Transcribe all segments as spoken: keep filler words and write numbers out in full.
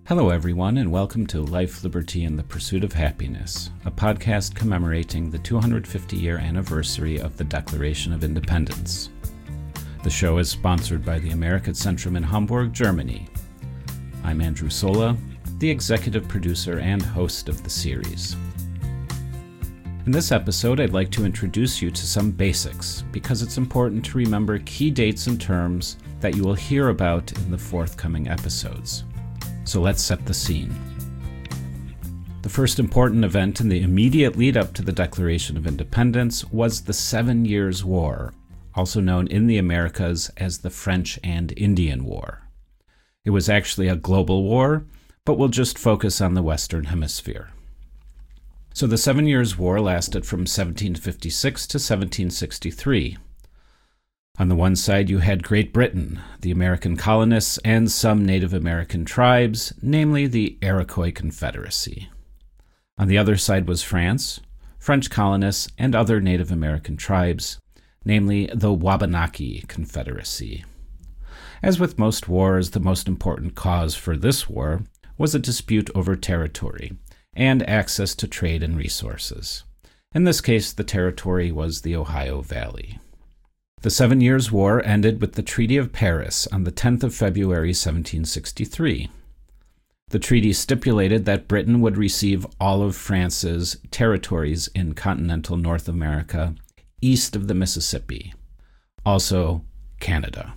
Hello, everyone, and welcome to Life, Liberty, and the Pursuit of Happiness, a podcast commemorating the two hundred fifty year anniversary of the Declaration of Independence. The show is sponsored by the Amerika-Zentrum in Hamburg, Germany. I'm Andrew Sola, the executive producer and host of the series. In this episode, I'd like to introduce you to some basics, because it's important to remember key dates and terms that you will hear about in the forthcoming episodes. So let's set the scene. The first important event in the immediate lead-up to the Declaration of Independence was the Seven Years' War, also known in the Americas as the French and Indian War. It was actually a global war, but we'll just focus on the Western Hemisphere. So the Seven Years' War lasted from seventeen fifty-six to seventeen sixty-three. On the one side, you had Great Britain, the American colonists, and some Native American tribes, namely the Iroquois Confederacy. On the other side was France, French colonists, and other Native American tribes, namely the Wabanaki Confederacy. As with most wars, the most important cause for this war was a dispute over territory and access to trade and resources. In this case, the territory was the Ohio Valley. The Seven Years' War ended with the Treaty of Paris on the tenth of February seventeen sixty-three. The treaty stipulated that Britain would receive all of France's territories in continental North America east of the Mississippi, also Canada.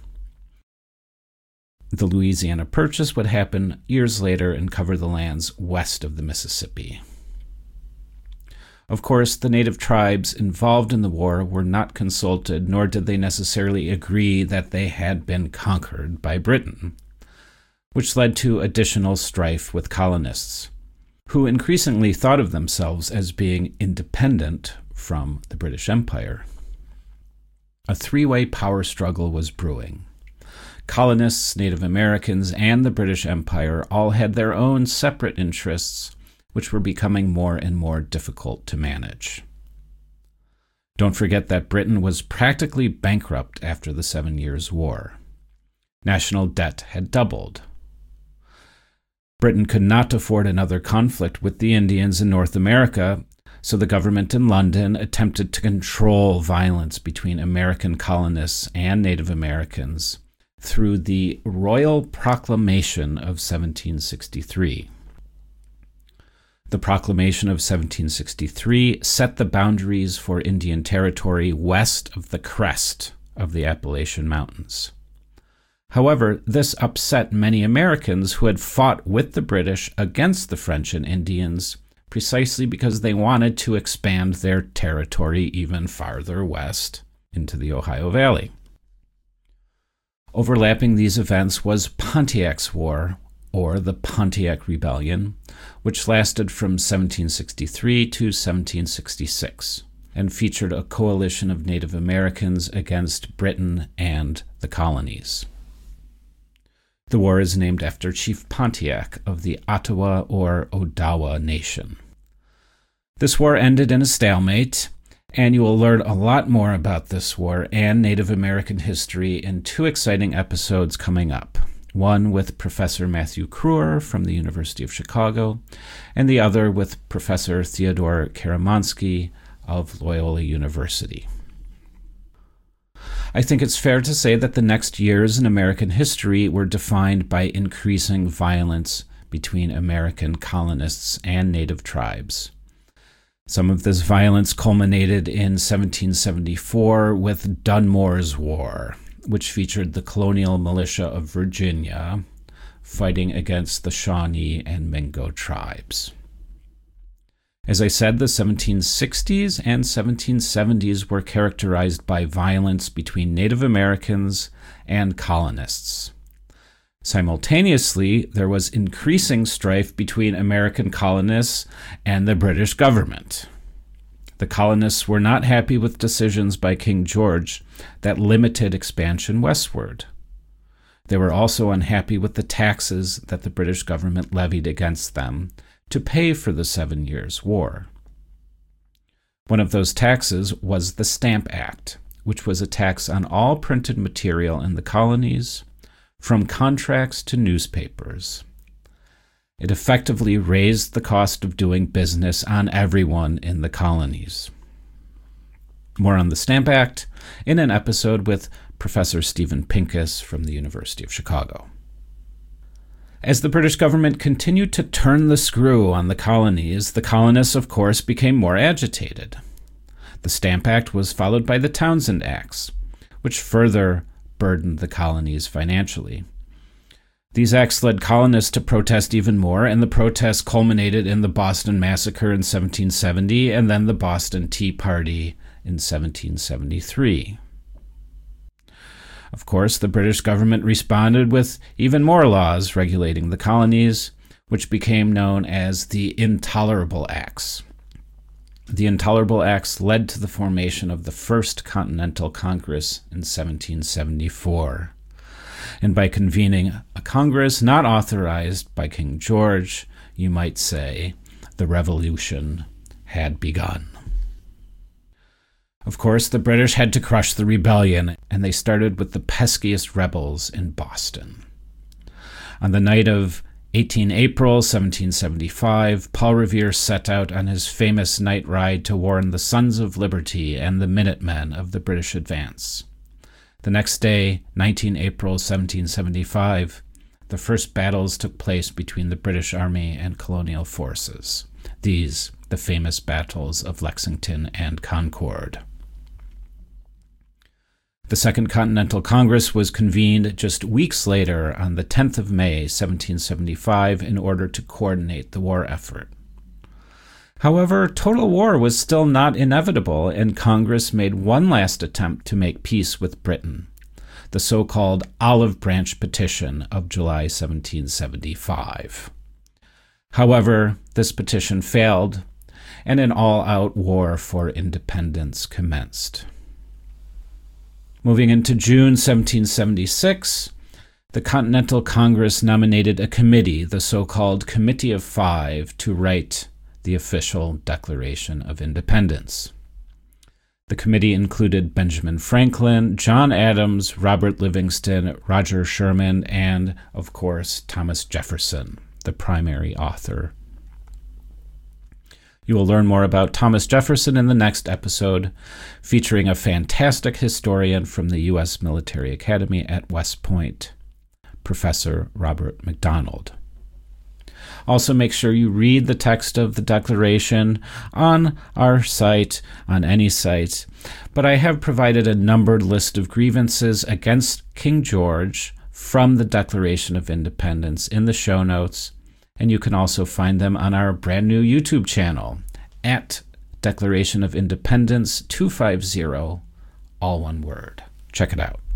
The Louisiana Purchase would happen years later and cover the lands west of the Mississippi. Of course, the native tribes involved in the war were not consulted, nor did they necessarily agree that they had been conquered by Britain, which led to additional strife with colonists, who increasingly thought of themselves as being independent from the British Empire. A three-way power struggle was brewing. Colonists, Native Americans, and the British Empire all had their own separate interests, which were becoming more and more difficult to manage. Don't forget that Britain was practically bankrupt after the Seven Years' War. National debt had doubled. Britain could not afford another conflict with the Indians in North America, so the government in London attempted to control violence between American colonists and Native Americans through the Royal Proclamation of seventeen sixty-three. The Proclamation of seventeen sixty-three set the boundaries for Indian Territory west of the crest of the Appalachian Mountains. However, this upset many Americans who had fought with the British against the French and Indians precisely because they wanted to expand their territory even farther west into the Ohio Valley. Overlapping these events was Pontiac's War, or the Pontiac Rebellion, which lasted from seventeen sixty-three to seventeen sixty-six, and featured a coalition of Native Americans against Britain and the colonies. The war is named after Chief Pontiac of the Ottawa or Odawa Nation. This war ended in a stalemate, and you will learn a lot more about this war and Native American history in two exciting episodes coming up. One with Professor Matthew Kruer from the University of Chicago, and the other with Professor Theodore Karamanski of Loyola University. I think it's fair to say that the next years in American history were defined by increasing violence between American colonists and native tribes. Some of this violence culminated in seventeen seventy-four with Dunmore's War, which featured the colonial militia of Virginia fighting against the Shawnee and Mingo tribes. As I said, the seventeen sixties and seventeen seventies were characterized by violence between Native Americans and colonists. Simultaneously, there was increasing strife between American colonists and the British government. The colonists were not happy with decisions by King George that limited expansion westward. They were also unhappy with the taxes that the British government levied against them to pay for the Seven Years' War. One of those taxes was the Stamp Act, which was a tax on all printed material in the colonies, from contracts to newspapers. It effectively raised the cost of doing business on everyone in the colonies. More on the Stamp Act in an episode with Professor Stephen Pincus from the University of Chicago. As the British government continued to turn the screw on the colonies, the colonists, of course, became more agitated. The Stamp Act was followed by the Townshend Acts, which further burdened the colonies financially. These acts led colonists to protest even more, and the protests culminated in the Boston Massacre in seventeen seventy and then the Boston Tea Party in seventeen seventy-three. Of course, the British government responded with even more laws regulating the colonies, which became known as the Intolerable Acts. The Intolerable Acts led to the formation of the First Continental Congress in seventeen seventy-four. And by convening a Congress not authorized by King George, you might say the revolution had begun. Of course, the British had to crush the rebellion, and they started with the peskiest rebels in Boston. On the night of the eighteenth of April, seventeen seventy-five, Paul Revere set out on his famous night ride to warn the Sons of Liberty and the Minutemen of the British advance. The next day, the nineteenth of April, seventeen seventy-five, the first battles took place between the British Army and colonial forces. These, the famous battles of Lexington and Concord. The Second Continental Congress was convened just weeks later on the tenth of May, seventeen seventy-five, in order to coordinate the war effort. However, total war was still not inevitable, and Congress made one last attempt to make peace with Britain, the so-called Olive Branch Petition of July seventeen seventy-five. However, this petition failed, and an all-out war for independence commenced. Moving into June seventeen seventy-six, the Continental Congress nominated a committee, the so-called Committee of Five, to write the official Declaration of Independence. The committee included Benjamin Franklin, John Adams, Robert Livingston, Roger Sherman, and, of course, Thomas Jefferson, the primary author. You will learn more about Thomas Jefferson in the next episode, featuring a fantastic historian from the U S Military Academy at West Point, Professor Robert McDonald. Also, make sure you read the text of the Declaration on our site, on any site, but I have provided a numbered list of grievances against King George from the Declaration of Independence in the show notes, and you can also find them on our brand new YouTube channel at Declaration of Independence two fifty, all one word. Check it out.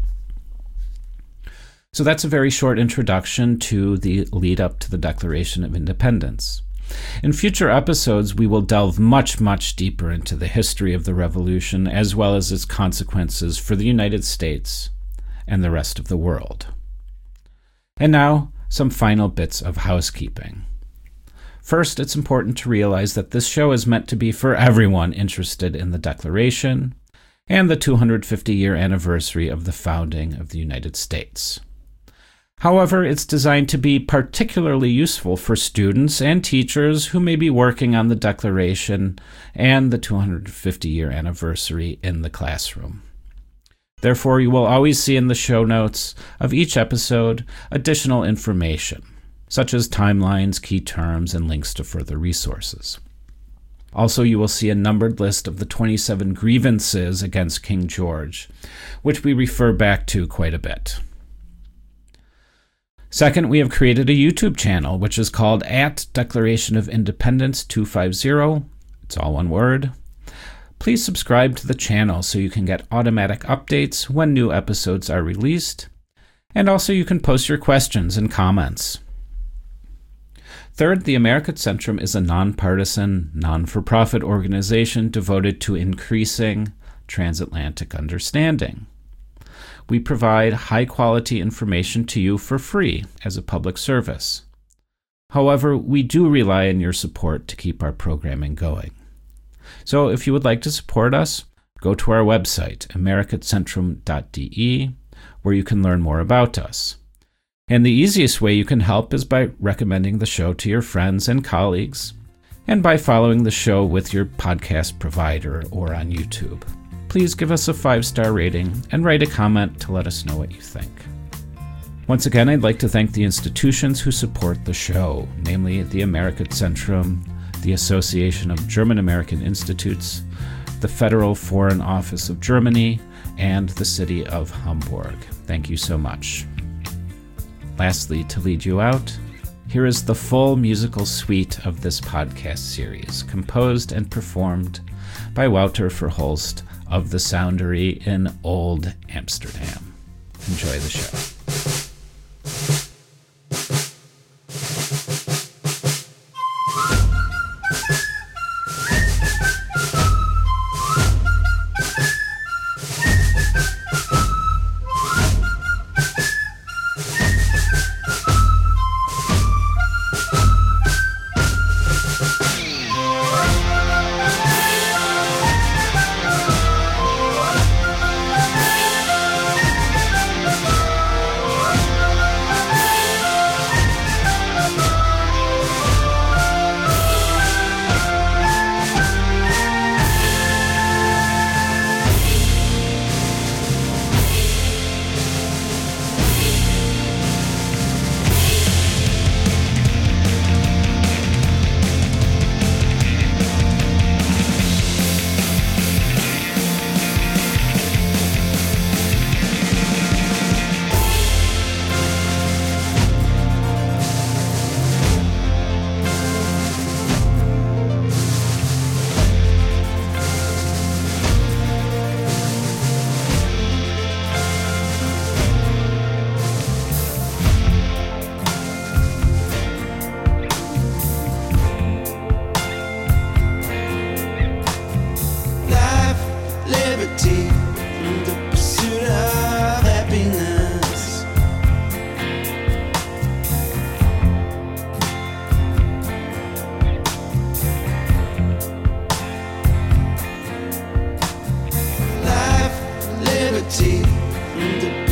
So that's a very short introduction to the lead up to the Declaration of Independence. In future episodes, we will delve much, much deeper into the history of the Revolution, as well as its consequences for the United States and the rest of the world. And now, some final bits of housekeeping. First, it's important to realize that this show is meant to be for everyone interested in the Declaration and the two hundred fifty year anniversary of the founding of the United States. However, it's designed to be particularly useful for students and teachers who may be working on the Declaration and the two hundred fifty year anniversary in the classroom. Therefore, you will always see in the show notes of each episode additional information, such as timelines, key terms, and links to further resources. Also, you will see a numbered list of the twenty-seven grievances against King George, which we refer back to quite a bit. Second, we have created a YouTube channel, which is called at Declaration of Independence two fifty. It's all one word. Please subscribe to the channel so you can get automatic updates when new episodes are released, and also you can post your questions and comments. Third, the America Centrum is a nonpartisan, non-for-profit organization devoted to increasing transatlantic understanding. We provide high-quality information to you for free as a public service. However, we do rely on your support to keep our programming going. So if you would like to support us, go to our website, america centrum dot d e, where you can learn more about us. And the easiest way you can help is by recommending the show to your friends and colleagues, and by following the show with your podcast provider or on YouTube. Please give us a five-star rating and write a comment to let us know what you think. Once again, I'd like to thank the institutions who support the show, namely the Americat Centrum, the Association of German American Institutes, the Federal Foreign Office of Germany, and the City of Hamburg. Thank you so much. Lastly, to lead you out, here is the full musical suite of this podcast series, composed and performed by Wouter Verholst of the Soundery in Old Amsterdam. Enjoy the show. The